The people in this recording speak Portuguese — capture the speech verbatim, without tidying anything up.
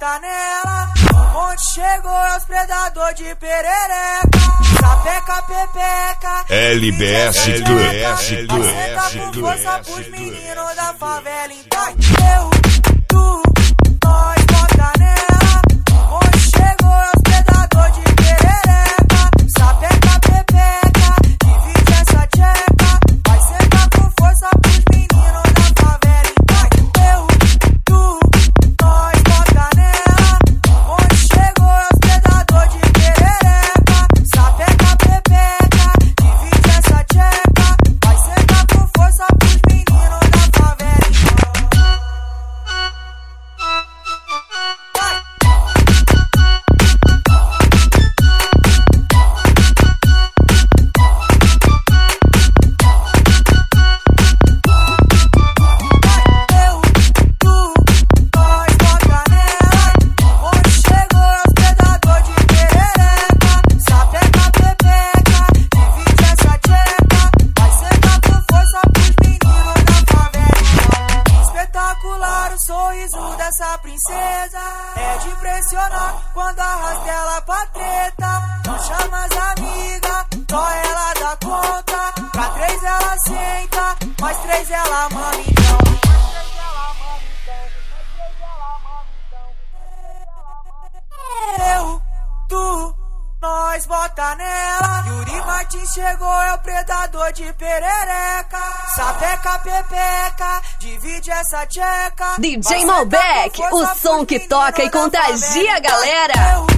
bota nela. Onde chegou é os predador de perereca. Sapeca, pepeca. L B S Club. Acerta com força pros meninos da favela. Então eu, tu, nós bota nela. Onde chegou é os predador de perereca. Sapeca, pepeca. Divide essa tcheca. Vai sentar com força pros meninos da favela. Então eu, tu, nós bota nela. Onde chegou é os predador de perereca. Sapeca, pepeca. Divide essa tcheca. Vai sentar com força pros meninos da favela. Essa princesa é de impressionar quando arrasta ela pra treta. Não chama as amigas, só ela dá conta. Pra três ela senta, mais três ela mama então. Eu, tu, nós bota nela. Yuri Martins chegou, é o predador de perereca. Sapeca, pepeca, divide essa tcheca. D J Malbec, o som que toca e contagia a galera.